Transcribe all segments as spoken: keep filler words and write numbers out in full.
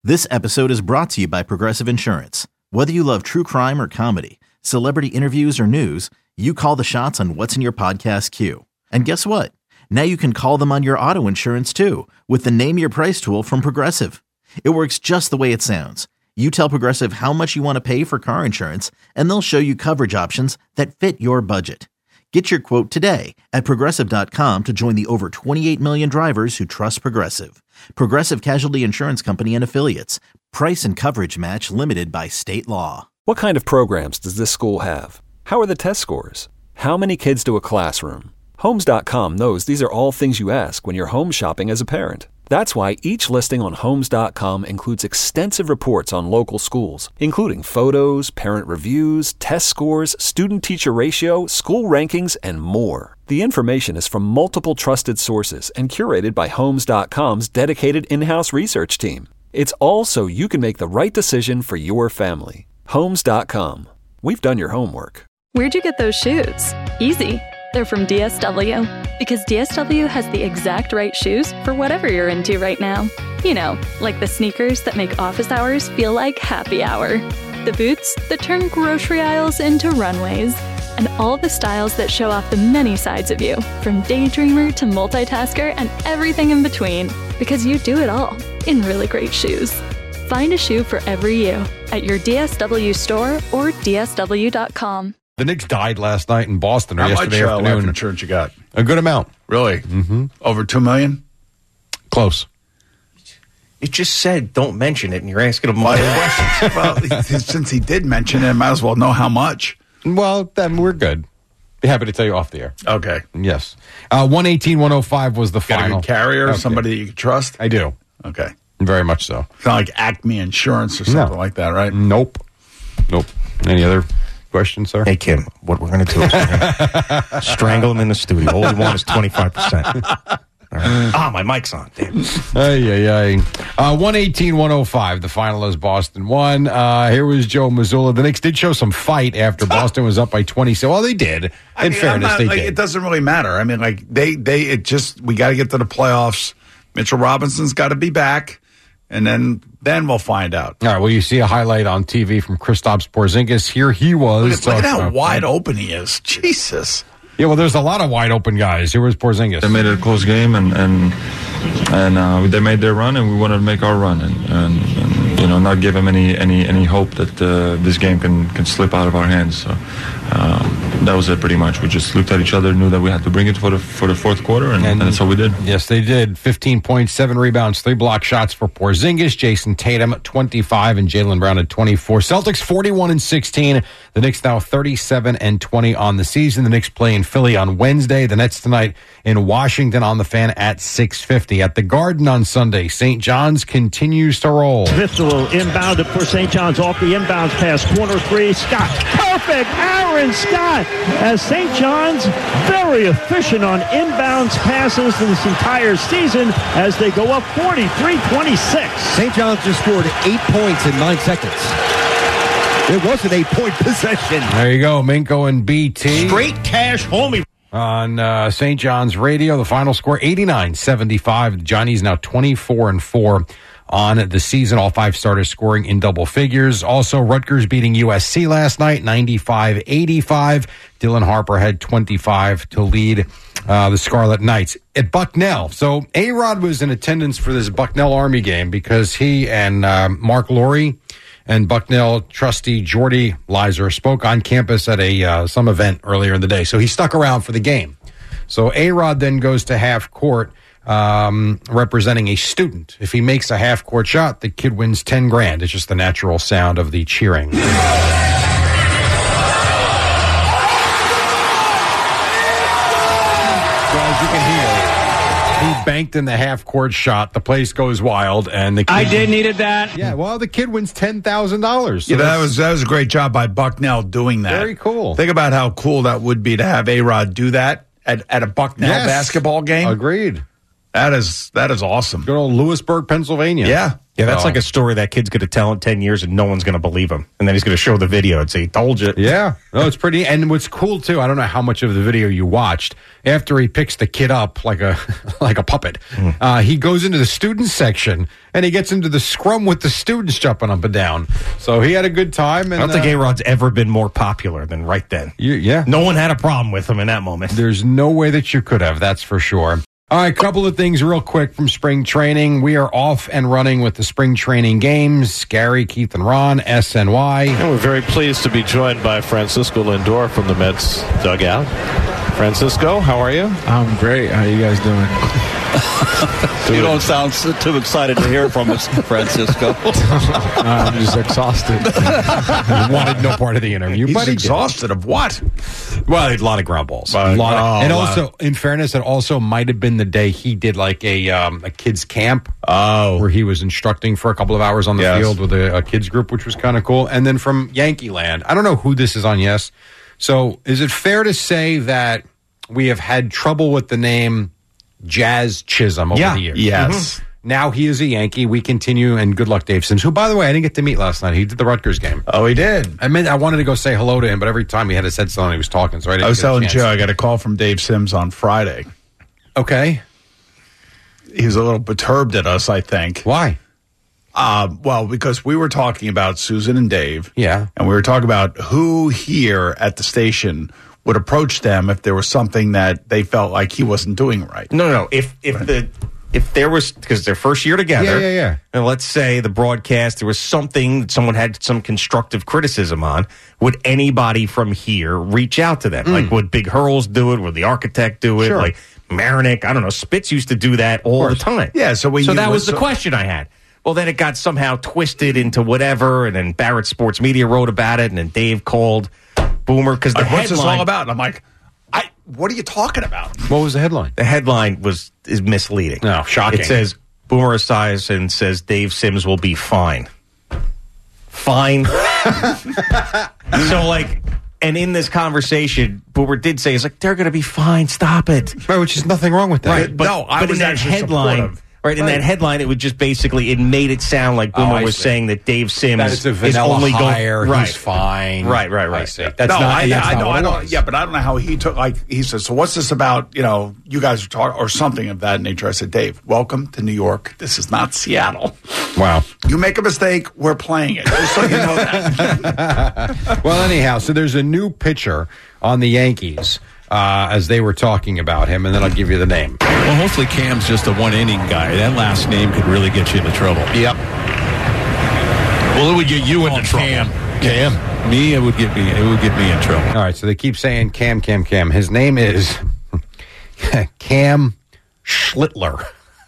This episode is brought to you by Progressive Insurance. Whether you love true crime or comedy, celebrity interviews or news, you call the shots on what's in your podcast queue. And guess what? Now you can call them on your auto insurance too with the Name Your Price tool from Progressive. It works just the way it sounds. You tell Progressive how much you want to pay for car insurance, and they'll show you coverage options that fit your budget. Get your quote today at Progressive dot com to join the over twenty-eight million drivers who trust Progressive. Progressive Casualty Insurance Company and Affiliates. Price and coverage match limited by state law. What kind of programs does this school have? How are the test scores? How many kids do a classroom? Homes dot com knows these are all things you ask when you're home shopping as a parent. That's why each listing on Homes dot com includes extensive reports on local schools, including photos, parent reviews, test scores, student-teacher ratio, school rankings, and more. The information is from multiple trusted sources and curated by Homes dot com's dedicated in-house research team. It's all so you can make the right decision for your family. Homes dot com. We've done your homework. Where'd you get those shoes? Easy. They're from D S W. Because D S W has the exact right shoes for whatever you're into right now. You know, like the sneakers that make office hours feel like happy hour. The boots that turn grocery aisles into runways. And all the styles that show off the many sides of you, from daydreamer to multitasker and everything in between. Because you do it all in really great shoes. Find a shoe for every you at your D S W store or D S W dot com. The Knicks died last night in Boston or How yesterday much uh, afternoon. life insurance you got? A good amount. Really? Mm-hmm. Over two million? Close. You just said don't mention it, and you're asking him more questions. Well, since he did mention it, I might as well know how much. Well, then we're good. Be happy to tell you off the air. Okay. Yes. Uh, one eighteen one oh five was the Got final. a good carrier, Okay. somebody that you can trust? I do. Okay. Very much so. It's not like Acme Insurance or something No. like that, right? Nope. Nope. Any other questions, sir? Hey, Kim, what we're going to do is we're gonna strangle him in the studio. All we want is twenty-five percent. All right. Ah, my mic's on. Damn. Ay, ay, ay. Uh, one eighteen one oh five, the final is Boston won. Uh, here was Joe Mazzulla. The Knicks did show some fight after Boston was up by twenty. So, well, they did. In I mean, fairness, I'm not- they like, did. It doesn't really matter. I mean, like, they, they, it just, we got to get to the playoffs. Mitchell Robinson's got to be back, and then, then we'll find out. All right, well, you see a highlight on T V from Kristaps Porzingis. Here he was. Look at, look at talking how about- wide open he is. Jesus. Yeah, well, there's a lot of wide open guys. Here was Porzingis. They made it a close game, and and and uh, they made their run, and we wanted to make our run, and, and, and you know, not give them any any any hope that uh, this game can can slip out of our hands. So um, that was it, pretty much. We just looked at each other, knew that we had to bring it for the for the fourth quarter, and, and, and that's what we did. Yes, they did. fifteen points, seven rebounds, three block shots for Porzingis. Jason Tatum twenty-five, and Jaylen Brown at twenty-four. Celtics forty-one and sixteen. The Knicks now thirty-seven and twenty on the season. The Knicks play in Philly on Wednesday. The Nets tonight in Washington on the Fan at six fifty. At the Garden on Sunday, Saint John's continues to roll. Smith will inbound it for Saint John's off the inbounds pass. Corner three. Scott. Perfect. Aaron Scott. As Saint John's very efficient on inbounds passes in this entire season as they go up forty-three twenty-six. Saint John's just scored eight points in nine seconds. It was an eight-point possession. There you go, Minko and B T. Straight cash, homie. On uh, Saint John's Radio, the final score eighty-nine seventy-five. The Johnnies now twenty-four and four on the season. All five starters scoring in double figures. Also, Rutgers beating U S C last night, ninety-five eighty-five. Dylan Harper had twenty-five to lead uh, the Scarlet Knights. At Bucknell, so A-Rod was in attendance for this Bucknell Army game because he and uh, Mark Laurie and Bucknell trustee Jordy Leiser spoke on campus at a uh, some event earlier in the day. So he stuck around for the game. So A-Rod then goes to half court um, representing a student. If he makes a half court shot, the kid wins ten grand. It's just the natural sound of the cheering. So as you can hear, he banked in the half court shot. The place goes wild, and the kid, I did needed that. yeah. Well, the kid wins ten thousand dollars. So Yeah, that that's was that was a great job by Bucknell doing that. very cool. Think about how cool that would be to have A-Rod do that at, at a Bucknell Yes. basketball game. Agreed. That is that is awesome. Good old Lewisburg, Pennsylvania. Yeah. Yeah, that's So- like a story that kid's going to tell in ten years and no one's going to believe him. And then he's going to show the video and say, told you. Yeah. No, it's pretty. And what's cool, too, I don't know how much of the video you watched. After he picks the kid up like a like a puppet, mm. uh, he goes into the student section and he gets into the scrum with the students jumping up and down. So he had a good time. And, I don't think uh, A-Rod's ever been more popular than right then. You, yeah. No one had a problem with him in that moment. There's no way that you could have, that's for sure. All right, couple of things real quick from spring training. We are off and running with the spring training games. Gary, Keith, and Ron, S N Y. And we're very pleased to be joined by Francisco Lindor from the Mets dugout. Francisco, how are you? I'm great. How are you guys doing? You don't sound too excited to hear from us, Francisco. I'm just exhausted. He wanted no part of the interview. He's but he exhausted did. Of what? Well, a lot of ground balls. But, a lot of, oh, and wow. also, in fairness, it also might have been the day he did like a um, a kids camp. Oh, where he was instructing for a couple of hours on the yes. field with a, a kids group, which was kind of cool. And then from Yankee Land, I don't know who this is on. Yes, so is it fair to say that we have had trouble with the name Jazz Chisholm over yeah. the years? Yes. Mm-hmm. Now he is a Yankee. We continue, and good luck, Dave Sims, who, by the way, I didn't get to meet last night. He did the Rutgers game. Oh, he did. I mean, I wanted to go say hello to him, but every time he had his headset on, he was talking. So I, didn't I was get a telling chance. Joe, I got a call from Dave Sims on Friday. Okay. He was a little perturbed at us, I think. Why? Uh, well, because we were talking about Susan and Dave. Yeah. And we were talking about who here at the station would approach them if there was something that they felt like he wasn't doing right. No, no. If if right. the if there was, because their first year together, yeah, yeah, yeah. and let's say the broadcast, there was something that someone had some constructive criticism on, would anybody from here reach out to them? Mm. Like, would Big Hurls do it? Would the architect do it? Sure. Like Marinick, I don't know. Spitz used to do that all the time. Yeah, so we so that was was the so- question I had. Well, then it got somehow twisted into whatever, and then Barrett Sports Media wrote about it, and then Dave called Boomer because the like, headline. What's this all about? And I'm like, I. What are you talking about? What was the headline? The headline was is misleading. No, shocking. It says Boomer Esiason says Dave Sims will be fine. Fine. So like, and in this conversation, Boomer did say, "He's like they're going to be fine. Stop it." Right, which is nothing wrong with that. Right, but, no, I but was in that actually headline. supportive. Right, in Right. that headline, it would just basically, it made it sound like Oh, Boomer I was see. saying that Dave Sims That it's a is vanilla only hire. going right. He's fine. Right, right, I right. see. Yeah. That's no, not. I, that's I not know, what I it don't. was. Yeah, but I don't know how he took. Like he said, so what's this about? You know, you guys are talking or something of that nature. I said, Dave, welcome to New York. This is not Seattle. Wow. You make a mistake, we're playing it. Just so you know that. Well, anyhow, so there's a new pitcher on the Yankees. Uh, as they were talking about him, and then I'll give you the name. Well, hopefully Cam's just a one-inning guy. That last name could really get you into trouble. Yep. Well, it would get you into trouble. Cam. Cam. Me, it would get me. It would get me in trouble. All right, so they keep saying Cam, Cam, Cam. His name is Cam Schlittler.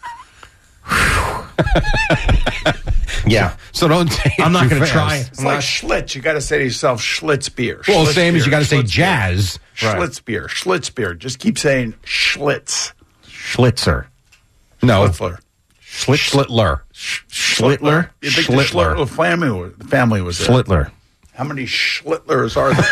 Yeah. So don't say it I'm not too going to fast. try. It's like Schlitz. You got to say to yourself, Schlitz beer. Well, Schlitz same as you beer, got to say Schlitz jazz. beer. Schlitz beer. Schlitz beer. Just keep saying Schlitz. Schlitzer. No. Schlittler. Schlitz- Schlittler. Schlittler? You think the Schlittler. Schlittler family was, the family was there. Schlittler. How many Schlittlers are there?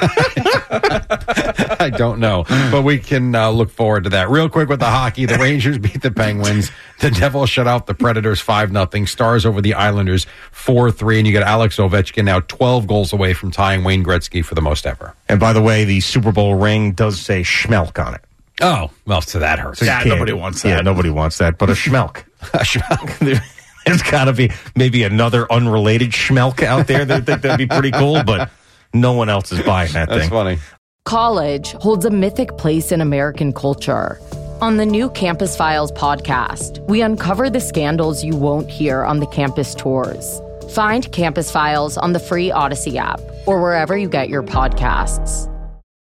I don't know, but we can uh, look forward to that. Real quick with the hockey, the Rangers beat the Penguins. The Devils shut out the Predators five nothing. Stars over the Islanders four three. And you got Alex Ovechkin now twelve goals away from tying Wayne Gretzky for the most ever. And by the way, the Super Bowl ring does say Schmelk on it. Oh, well, so that hurts. So you Yeah, can't- nobody wants that. Yeah, nobody wants that, but a Schmelk. A Schmelk. There's got to be maybe another unrelated Schmelk out there that think that'd be pretty cool, but no one else is buying that That's thing. funny. College holds a mythic place in American culture. On the new Campus Files podcast, we uncover the scandals you won't hear on the campus tours. Find Campus Files on the free Odyssey app or wherever you get your podcasts.